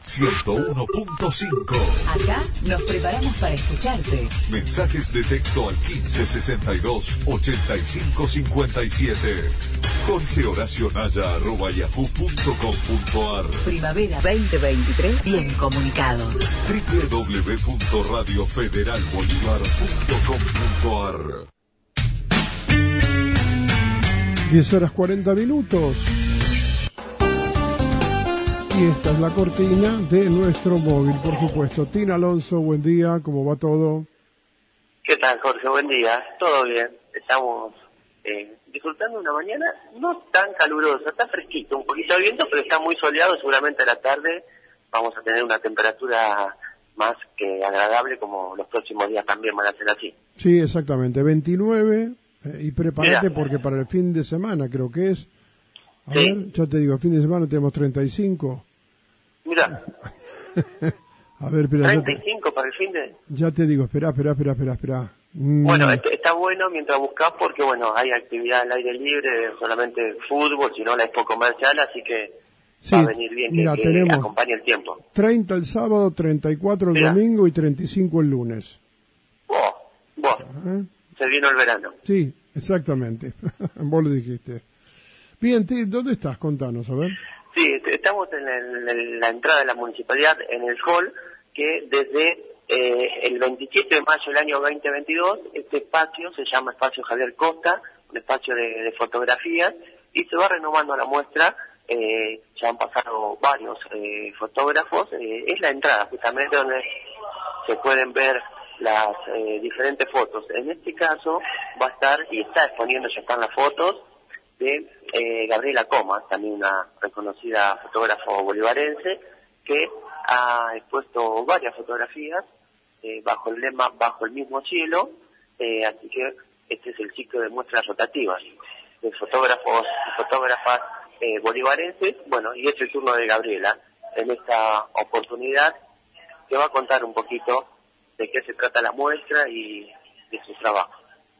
101.5. Acá nos preparamos para escucharte. Mensajes de texto al 1562-8557. jorgehoracionaya@yahoo.com.ar. Primavera 2023, bien comunicados. www.radiofederalbolivar.com.ar. 10:40. Y esta es la cortina de nuestro móvil, por supuesto. Tina Alonso, buen día, ¿cómo va todo? ¿Qué tal, Jorge? Buen día. Todo bien. Estamos disfrutando una mañana no tan calurosa, está fresquito, un poquito de viento, pero está muy soleado. Seguramente a la tarde vamos a tener una temperatura más que agradable, como los próximos días también van a ser así. Sí, exactamente, 29, y prepárate. Mirá. Porque para el fin de semana creo que es. A Sí. ver, ya te digo, el fin de semana tenemos 35. Mira, A ver, espera, 35 para el fin de... ya te digo, espera. Bueno, está bueno mientras buscas, porque bueno, hay actividad al aire libre, solamente fútbol, si no la expo comercial, así que Sí, va a venir bien mira, que tenemos acompañe el tiempo. 30 el sábado, 34 el Mira. domingo y 35 el lunes. Vos, ¿Eh? se vino el verano. Sí, exactamente. Vos lo dijiste. Bien, ¿dónde estás? Contanos, a ver. Sí, estamos en la entrada de la municipalidad, en el hall, que desde el 27 de mayo del año 2022, este espacio se llama Espacio Javier Costa, un espacio de fotografías, y se va renovando la muestra. Ya han pasado varios fotógrafos. Es la entrada justamente donde se pueden ver las diferentes fotos. En este caso va a estar, y está exponiendo, ya están las fotos, de Gabriela Comas, también una reconocida fotógrafo bolivarense, que ha expuesto varias fotografías bajo el lema Bajo el mismo cielo, así que este es el ciclo de muestras rotativas de fotógrafos y fotógrafas bolivarenses. Bueno, y es el turno de Gabriela en esta oportunidad, que va a contar un poquito de qué se trata la muestra y de su trabajo.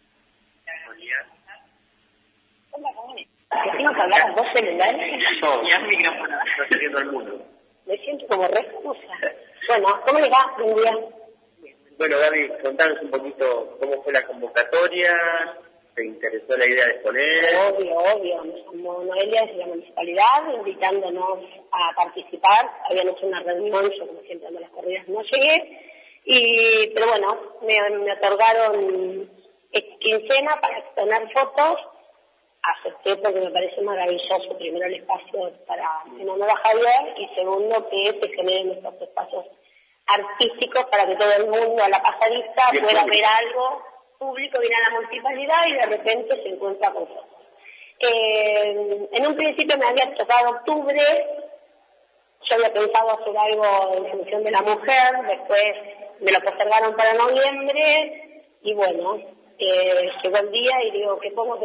¿Tengo que hablar a dos celulares? No, ya el micrófono. Está saliendo al mundo. Me siento como refusa. Bueno, ¿cómo le va? Buen día. Bueno, Gaby, contanos un poquito cómo fue la convocatoria, ¿te interesó la idea de exponer? Obvio. Nos llamó Noelia desde la municipalidad, invitándonos a participar. Habían hecho una reunión, yo como siempre ando a las corridas no llegué. Pero bueno, me otorgaron quincena para exponer fotos. Acepté porque me parece maravilloso, primero, el espacio en honor a Javier, y segundo, que se generen estos espacios artísticos para que todo el mundo a la pasadista pueda ver algo público, viene a la municipalidad y de repente se encuentra con fotos. En un principio me había tocado octubre, yo había pensado hacer algo en función de la mujer, después me lo postergaron para noviembre, y bueno, llegó el día y digo, ¿qué pongo?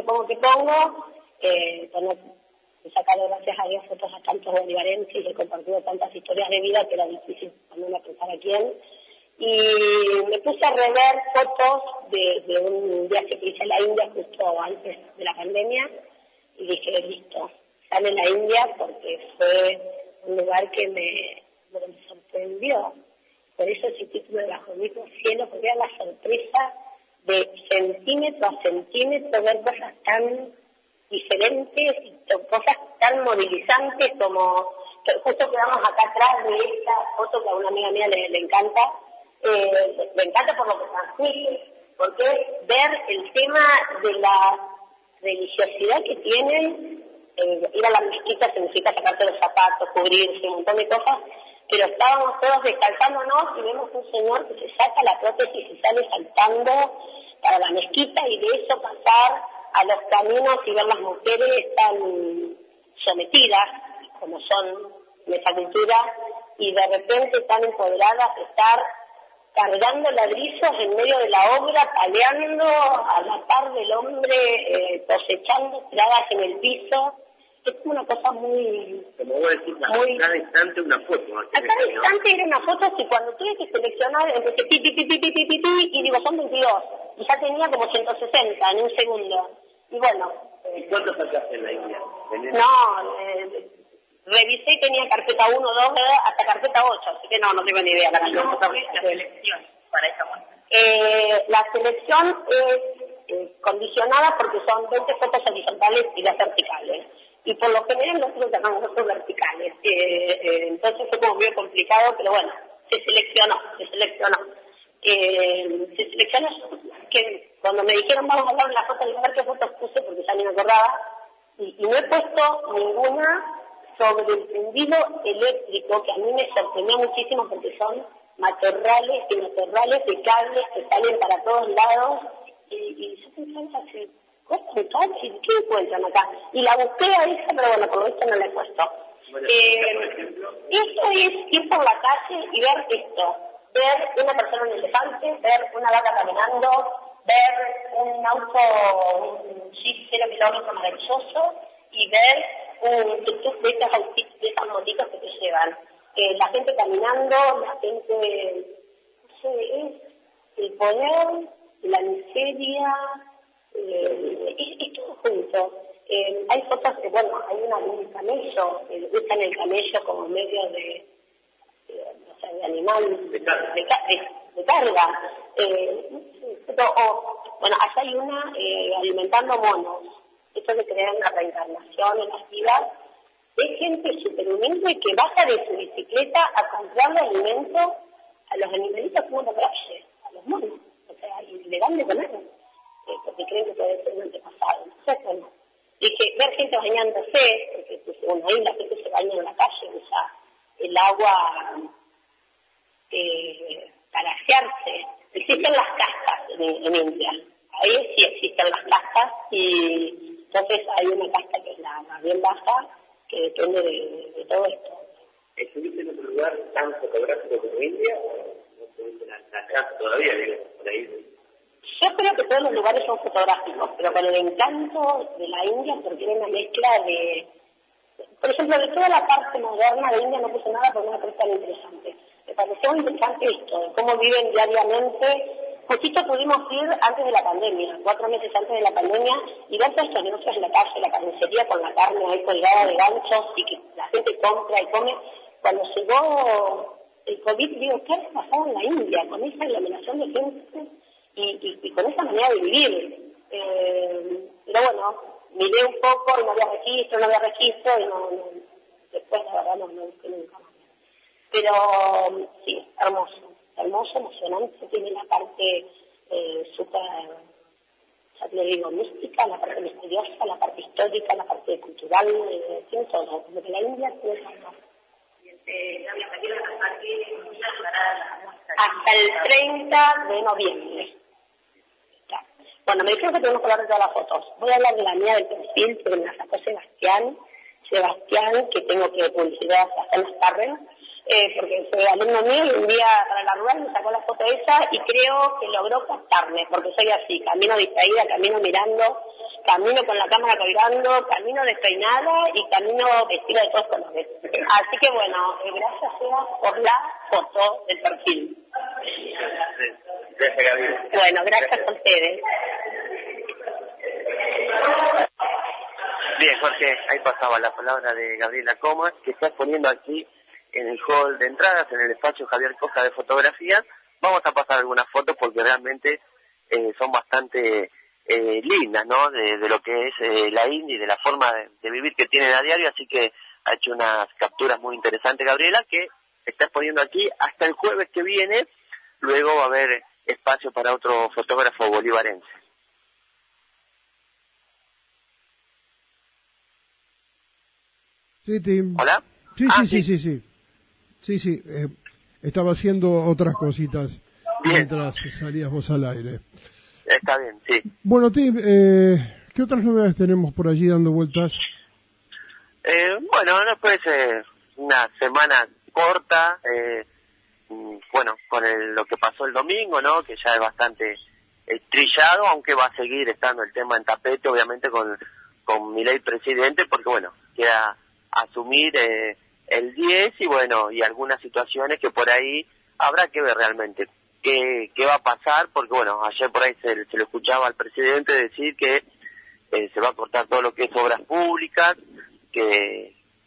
He sacado, gracias a Dios, fotos a tantos bolivarenses y he compartido tantas historias de vida que era difícil también a pensar a quién. Y me puse a rever fotos de un viaje que hice a la India justo antes de la pandemia y dije, listo, sale la India, porque fue un lugar que me sorprendió. Por eso ese título de Bajo el mismo cielo, porque era la sorpresa de centímetro a centímetro ver cosas tan diferentes y cosas tan movilizantes como justo quedamos acá atrás de esta foto que a una amiga mía le encanta. Me encanta por lo que transmite, porque ver el tema de la religiosidad que tienen. Ir a la mezquita significa sacarse los zapatos, cubrirse, un montón de cosas, pero estábamos todos descalzándonos y vemos un señor que se saca la prótesis y sale saltando para la mezquita, y de eso pasar a los caminos y ver las mujeres tan sometidas como son en esa cultura, y de repente tan empoderadas de estar cargando ladrillos en medio de la obra, paleando a la par del hombre, cosechando tiradas en el piso. Es como una cosa muy... Como vos decís, a cada instante una foto. A cada instante era una foto, y cuando tuve que seleccionar, empecé pi, y digo, son 22. Y ya tenía como 160 en un segundo. Y bueno... ¿Y cuántos sacaste en la India? No, revisé y tenía carpeta 1, 2, hasta carpeta 8, así que no tengo ni idea. La selección para esa muestra. La selección es condicionada porque son 20 fotos horizontales y 2 verticales. Y por lo general nosotros llamamos fotos verticales. Entonces fue como muy complicado, pero bueno, se seleccionó. Se seleccionó que cuando me dijeron vamos a hablar de la foto, a ver qué fotos puse porque ya ni me acordaba. Y no he puesto ninguna sobre el tendido eléctrico, que a mí me sorprendió muchísimo porque son matorrales y matorrales de cables que salen para todos lados. Y yo pensaba así, ¿qué encuentran acá? Y la busqué a esa, pero bueno, por lo visto no la he puesto. Esto es ir por la calle y ver esto. Ver una persona en elefante, ver una vaca caminando, ver un auto, un Jeep 0 kilómetros maravilloso y ver un tuk-tuk de esas motitos que te llevan. La gente caminando, la gente, no sé, es el poder, la miseria, es todo junto. Hay fotos que, bueno, hay un camello, usan el camello como medio de animal, de carga. Bueno, allá hay una alimentando monos. Esto que crean la reencarnación en las vidas. Es gente súper humilde que baja de su bicicleta a comprarle alimento a los animalitos como la calle, a los monos. O sea, y le dan de comer, porque creen que puede ser un antepasado. Entonces, bueno, dije, ver gente bañándose, porque pues, bueno, ahí la gente se baña en la calle, usa el agua para asearse. Existen las castas en India. Ahí sí existen las castas y entonces hay una casta que es la más bien baja, que depende de todo esto. ¿Estuviste en otro lugar tan fotográfico como India o no estuviste acá todavía, digo, por ahí? Yo creo que todos los lugares son fotográficos, pero con el encanto de la India, porque tiene una mezcla de... Por ejemplo, de toda la parte moderna de India no puse nada porque no me parece tan interesante. Me pareció muy interesante esto, de cómo viven diariamente. Poquito pudimos ir antes de la pandemia, 4 meses antes de la pandemia, y ver todos estos negocios en la calle, la carnicería con la carne ahí colgada de ganchos y que la gente compra y come. Cuando llegó el COVID, digo, ¿qué ha pasado en la India con esa aglomeración de gente y con esa manera de vivir? Pero bueno, miré un poco y no había registro y no después la verdad no busqué nunca más. Pero sí, hermoso, emocionante, tiene la parte súper, ya te lo digo, mística, la parte misteriosa, la parte histórica, la parte cultural, tiene todo, como que la India tiene todo. Hasta el 30 de noviembre. Bueno, me dijeron que tenemos que hablar de todas las fotos. Voy a hablar de la mía del perfil, porque me la sacó Sebastián, que tengo que publicidad hasta las tardes. Porque fue alumno mío y un día para la rural me sacó la foto esa y creo que logró captarme, porque soy así, camino distraída, camino mirando, camino con la cámara colgando, camino despeinada y camino vestida de todos colores. Así que bueno, gracias Seba por la foto del perfil. Gracias, Gabriel. Bueno, gracias a ustedes. Bien, Jorge, ahí pasaba la palabra de Gabriela Comas, que está exponiendo aquí en el hall de entradas, en el espacio Javier Costa de fotografía. Vamos a pasar algunas fotos porque realmente son bastante lindas, ¿no? De lo que es la India y de la forma de vivir que tienen a diario, así que ha hecho unas capturas muy interesantes Gabriela, que está exponiendo aquí hasta el jueves que viene. Luego va a haber espacio para otro fotógrafo bolivarense. Sí, Tim. ¿Hola? Sí. Estaba haciendo otras cositas mientras salíamos al aire. Está bien, sí. Bueno, Tim, ¿qué otras novedades tenemos por allí dando vueltas? Bueno, después una semana corta, bueno, con lo que pasó el domingo, ¿no? Que ya es bastante trillado, aunque va a seguir estando el tema en tapete, obviamente con Milei presidente, porque bueno, queda asumir el 10 y bueno, y algunas situaciones que por ahí habrá que ver realmente qué va a pasar, porque bueno, ayer por ahí se lo escuchaba al presidente decir que se va a cortar todo lo que es obras públicas, que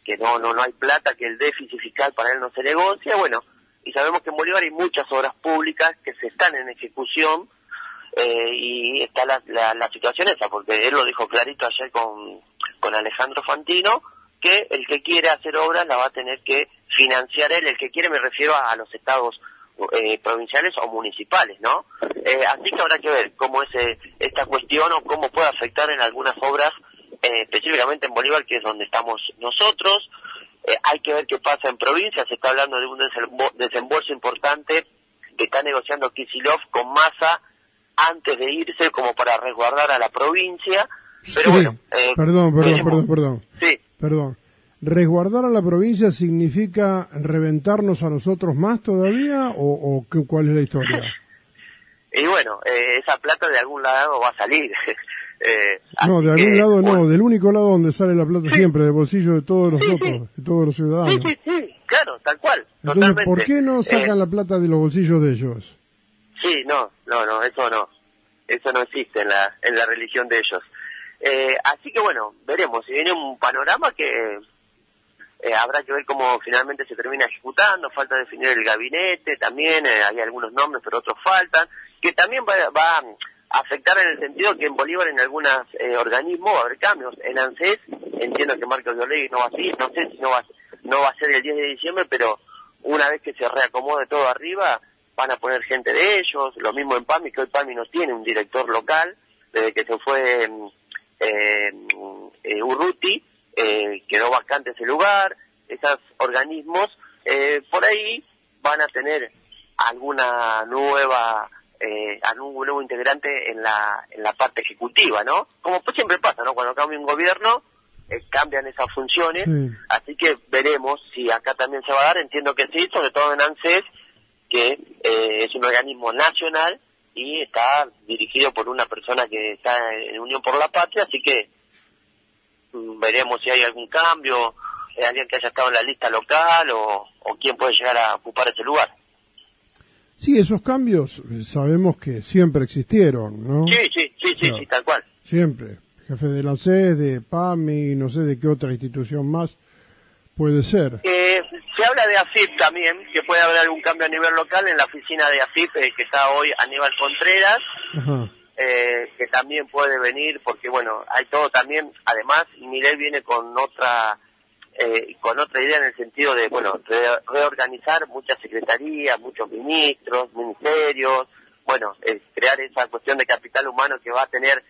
que no hay plata, que el déficit fiscal para él no se negocia, bueno, y sabemos que en Bolívar hay muchas obras públicas que se están en ejecución, y está la situación esa, porque él lo dijo clarito ayer con Alejandro Fantino, que el que quiere hacer obras la va a tener que financiar él. El que quiere me refiero a los estados provinciales o municipales, ¿no? Así que habrá que ver cómo es esta cuestión o cómo puede afectar en algunas obras, específicamente en Bolívar, que es donde estamos nosotros. Hay que ver qué pasa en provincia. Se está hablando de un desembolso importante que está negociando Kicillof con Massa antes de irse, como para resguardar a la provincia. Pero sí. Bueno, Perdón. Sí. Perdón. ¿Resguardar a la provincia significa reventarnos a nosotros más todavía o cuál es la historia? Y bueno, esa plata de algún lado va a salir. No, de algún lado no, del único lado donde sale la plata siempre, del bolsillo de todos nosotros, de todos los ciudadanos. Sí, claro, tal cual. Entonces, totalmente. ¿por qué no sacan la plata de los bolsillos de ellos? Sí, no, eso no existe en la religión de ellos. Así que bueno, veremos, si viene un panorama que habrá que ver cómo finalmente se termina ejecutando. Falta definir el gabinete también, hay algunos nombres pero otros faltan, que también va a afectar en el sentido que en Bolívar en algunos organismos va a haber cambios. En ANSES entiendo que Marcos Orlegui no va a seguir, no sé si no va a ser el 10 de diciembre, pero una vez que se reacomode todo arriba van a poner gente de ellos. Lo mismo en PAMI, que hoy PAMI no tiene un director local desde que se fue Urruti, quedó vacante ese lugar. Esos organismos por ahí van a tener alguna nueva algún nuevo integrante en la parte ejecutiva, ¿no? Como pues siempre pasa, ¿no? Cuando cambia un gobierno cambian esas funciones, sí. Así que veremos si acá también se va a dar. Entiendo que sí, sobre todo en ANSES, que es un organismo nacional y está dirigido por una persona que está en Unión por la Patria, así que veremos si hay algún cambio, alguien que haya estado en la lista local o quién puede llegar a ocupar ese lugar. Sí, esos cambios sabemos que siempre existieron, ¿no? Sí, tal cual. Siempre. Jefe de la SES, de PAMI, no sé de qué otra institución más puede ser. Se habla de AFIP también, que puede haber algún cambio a nivel local en la oficina de AFIP, que está hoy Aníbal Contreras, que también puede venir, porque bueno, hay todo también, además, Milei viene con otra idea en el sentido de, bueno, reorganizar muchas secretarías, muchos ministros, ministerios, bueno, crear esa cuestión de capital humano que va a tener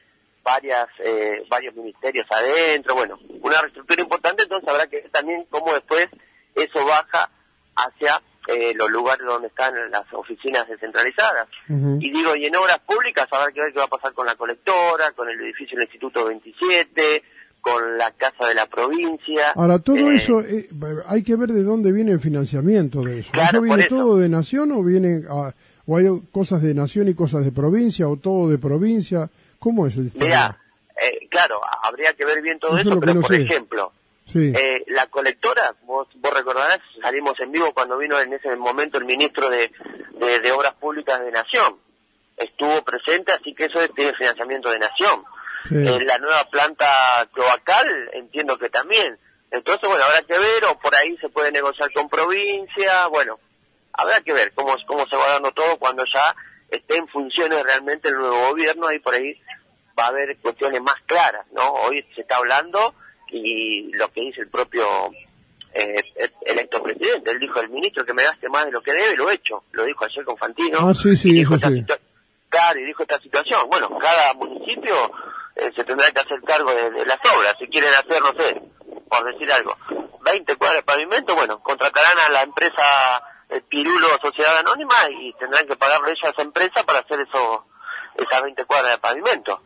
varios ministerios adentro, bueno, una reestructura importante. Entonces habrá que ver también cómo después eso baja hacia los lugares donde están las oficinas descentralizadas. Y digo, y en obras públicas habrá que ver qué va a pasar con la colectora, con el edificio del Instituto 27, con la Casa de la Provincia. Ahora, todo eso, hay que ver de dónde viene el financiamiento de eso. Claro, ¿Eso viene todo de nación o viene o hay cosas de nación y cosas de provincia o todo de provincia? ¿Cómo es el sistema? Mira, claro, habría que ver bien todo eso, pero no por ejemplo, la colectora, vos recordarás, salimos en vivo cuando vino en ese momento el ministro de Obras Públicas de Nación. Estuvo presente, así que eso tiene financiamiento de Nación. La nueva planta cloacal, entiendo que también. Entonces, bueno, habrá que ver, o por ahí se puede negociar con provincia, bueno, habrá que ver cómo se va dando todo cuando ya esté en funciones realmente el nuevo gobierno. Ahí por ahí va a haber cuestiones más claras, ¿no? Hoy se está hablando, y lo que dice el propio electo presidente, él dijo: el ministro que me gaste más de lo que debe, lo he hecho. Lo dijo ayer con Fantino. Claro, y dijo esta situación. Bueno, cada municipio se tendrá que hacer cargo de las obras. Si quieren hacer, no sé, por decir algo, 20 cuadras de pavimento, bueno, contratarán a la empresa Pirulo Sociedad Anónima y tendrán que pagarle ella a esa empresa para hacer esas 20 cuadras de pavimento.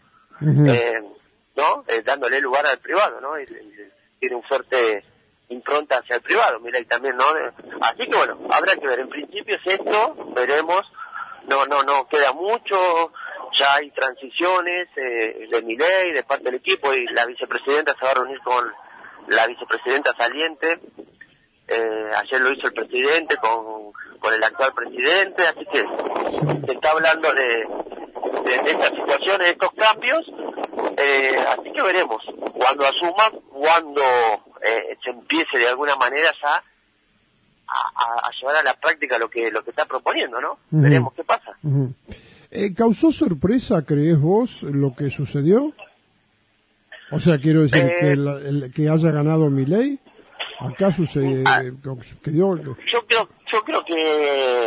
¿No? Dándole lugar al privado, ¿no? Y tiene un fuerte impronta hacia el privado, Milei también, ¿no? Así que bueno, habrá que ver. En principio es esto, veremos. No queda mucho, ya hay transiciones de Milei, de parte del equipo, y la vicepresidenta se va a reunir con la vicepresidenta saliente. Ayer lo hizo el presidente con el actual presidente, así que se está hablando de estas situaciones, de estos cambios, así que veremos cuando asuman, cuando se empiece de alguna manera ya a llevar a la práctica lo que está proponiendo, ¿no? Veremos qué pasa. ¿Causó sorpresa, crees vos, lo que sucedió? O sea, quiero decir, que haya ganado Milei. Acá sucede que dio... Yo creo que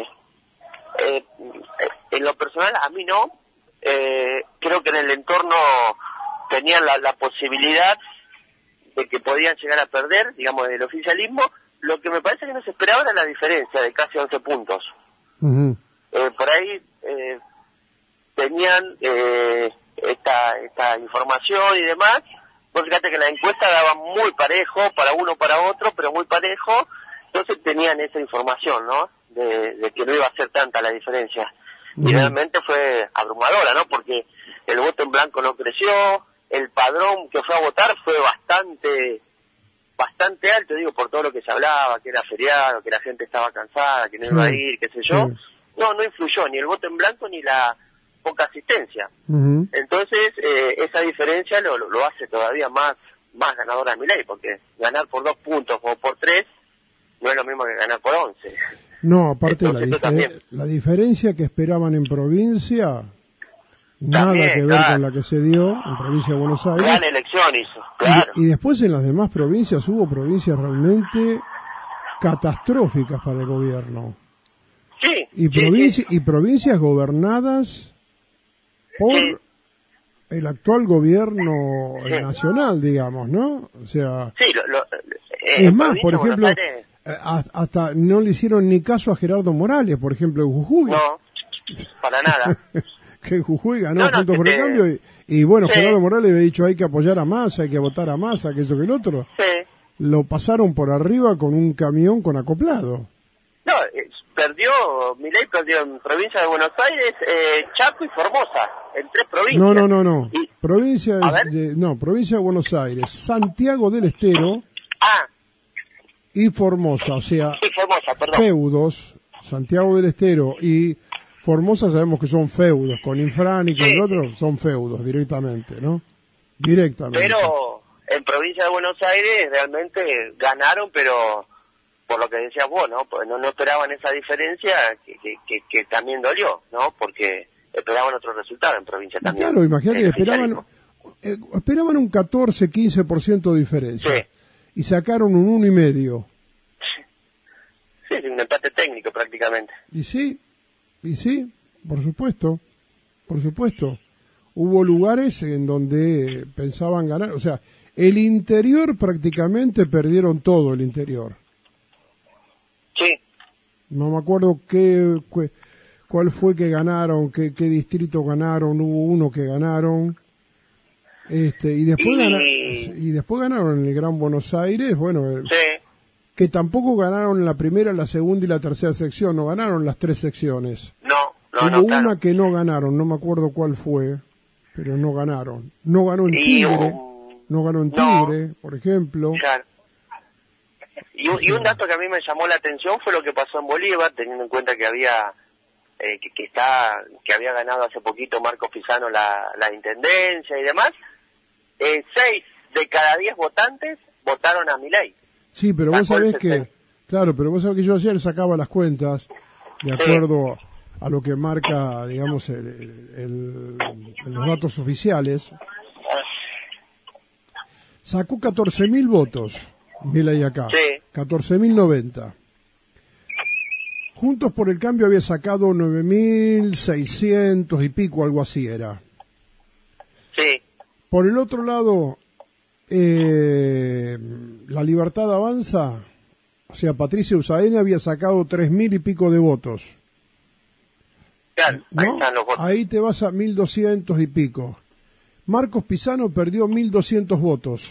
en lo personal a mí no. Creo que en el entorno tenían la posibilidad de que podían llegar a perder, digamos, del oficialismo. Lo que me parece que no se esperaba era la diferencia de casi 11 puntos. Por ahí tenían esta información y demás. Vos fíjate que la encuesta daba muy parejo, para uno para otro, pero muy parejo. Entonces tenían esa información, ¿no? De que no iba a ser tanta la diferencia. Y realmente fue abrumadora, ¿no? Porque el voto en blanco no creció, el padrón que fue a votar fue bastante alto, digo, por todo lo que se hablaba, que era feriado, que la gente estaba cansada, que no iba a ir, qué sé yo. No influyó ni el voto en blanco ni la poca asistencia. Entonces, esa diferencia lo hace todavía más ganadora de Milei, porque ganar por 2 puntos o por 3 no es lo mismo que ganar por 11. No, aparte la diferencia que esperaban en provincia, nada que ver con la que se dio en provincia de Buenos Aires. Gran elección hizo, claro. Y después en las demás provincias hubo provincias realmente catastróficas para el gobierno. Sí. Y provincias gobernadas por el actual gobierno nacional, digamos, ¿no? O sea, es más, por ejemplo, hasta no le hicieron ni caso a Gerardo Morales, por ejemplo, en Jujuy. No, para nada. Que Jujuy ganó Juntos por el Cambio y bueno, Gerardo Morales había dicho hay que apoyar a Massa, hay que votar a Massa, que eso que el otro. Lo pasaron por arriba con un camión con acoplado. No, Milei perdió en provincia de Buenos Aires, Chaco y Formosa, en 3 provincias. No. Provincia de Buenos Aires, Santiago del Estero y Formosa, o sea, feudos, Santiago del Estero y Formosa sabemos que son feudos, con Infran y con el otro son feudos directamente, ¿no? Directamente. Pero en provincia de Buenos Aires realmente ganaron, pero por lo que decías vos, ¿no? Pues no esperaban esa diferencia que también dolió, ¿no? Porque esperaban otro resultado en provincia también. Claro, imagínate que esperaban un 14-15% de diferencia. Sí. Y sacaron un 1,5. Sí, un empate técnico prácticamente. Y sí, por supuesto. Hubo lugares en donde pensaban ganar, o sea, el interior prácticamente perdieron todo el interior. Sí. No me acuerdo cuál fue que ganaron, qué distrito ganaron, hubo uno que ganaron. Y después ganaron en el Gran Buenos Aires, bueno, que tampoco ganaron la primera, la segunda y la tercera sección, no ganaron las 3 secciones. Hubo una que no ganaron, no me acuerdo cuál fue, pero no ganaron. No ganó en Tigre, por ejemplo. Claro. Y un dato que a mí me llamó la atención fue lo que pasó en Bolívar, teniendo en cuenta que había que había ganado hace poquito Marcos Pisano la intendencia y demás. 6 de cada 10 votantes votaron a Milei. Sí, pero vos sabés que yo ayer sacaba las cuentas de acuerdo a lo que marca, digamos, los datos oficiales. Sacó 14.000 votos Milei acá, 14.090. Juntos por el Cambio había sacado 9.600 y pico, algo así era. Sí. Por el otro lado, La Libertad Avanza, o sea, Patricia Usain había sacado 3.000 y pico de votos. Claro, ¿no? ahí están los votos. Ahí te vas a 1.200 y pico. Marcos Pisano perdió 1.200 votos,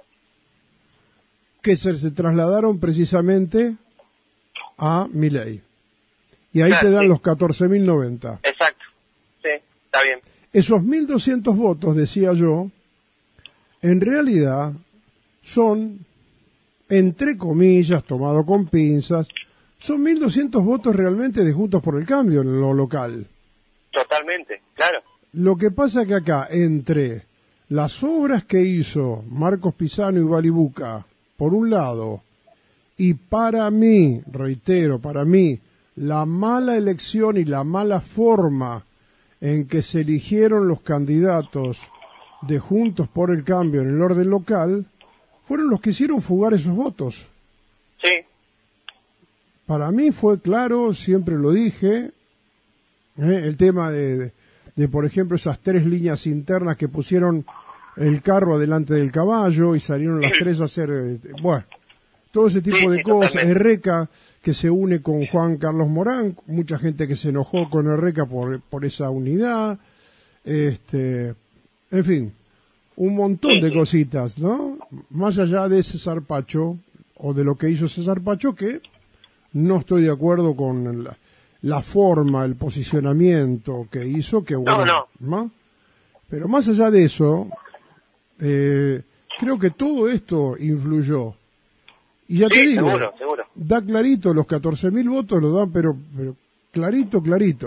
que se trasladaron precisamente a Milei. Y ahí te dan los 14.090. Exacto, sí, está bien. Esos 1.200 votos, decía yo, en realidad son, entre comillas, tomado con pinzas, son 1.200 votos realmente de Juntos por el Cambio en lo local. Totalmente, claro. Lo que pasa que acá, entre las obras que hizo Marcos Pisano y Balibuca por un lado, y para mí, reitero, para mí, la mala elección y la mala forma en que se eligieron los candidatos de Juntos por el Cambio en el orden local, fueron los que hicieron fugar esos votos. Sí. Para mí fue claro, siempre lo dije, el tema de, por ejemplo, esas 3 líneas internas que pusieron el carro adelante del caballo y salieron las 3 a hacer, bueno, todo ese tipo de cosas. Totalmente. Erreca, que se une con Juan Carlos Morán, mucha gente que se enojó con Erreca por esa unidad, en fin, un montón de cositas, ¿no? Más allá de ese zarpacho, o de lo que hizo ese zarpacho, que no estoy de acuerdo con la forma, el posicionamiento que hizo, que bueno, ¿no? Pero más allá de eso, creo que todo esto influyó. Y ya te digo, seguro. Da clarito, los 14.000 votos lo dan, pero clarito.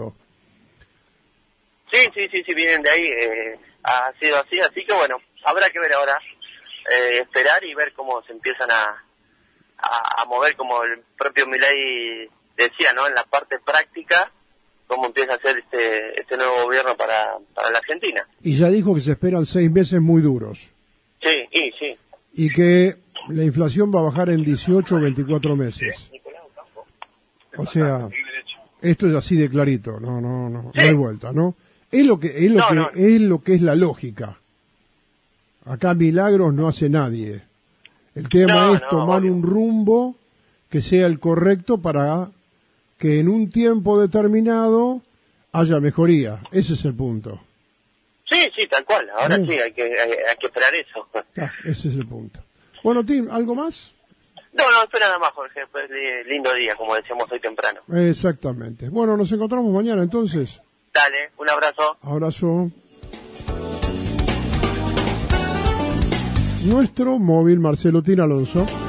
Sí, vienen de ahí, ha sido así que bueno, habrá que ver ahora, esperar y ver cómo se empiezan a mover, como el propio Milei decía, ¿no? En la parte práctica, cómo empieza a ser este nuevo gobierno para la Argentina. Y ya dijo que se esperan 6 meses muy duros. Sí. Y que la inflación va a bajar en 18 o 24 meses. O sea, esto es así de clarito, no hay vuelta, ¿no? Es lo que es la lógica. Acá milagros no hace nadie. El tema es tomar un rumbo que sea el correcto para que en un tiempo determinado haya mejoría. Ese es el punto. Sí, tal cual. Ahora sí, hay que esperar eso. Ese es el punto. Bueno, Tim, ¿algo más? No, espera nada más, Jorge. Pues lindo día, como decíamos hoy temprano. Exactamente. Bueno, nos encontramos mañana entonces. Dale, un abrazo. Abrazo. Nuestro móvil, Marcelo Tin Alonso.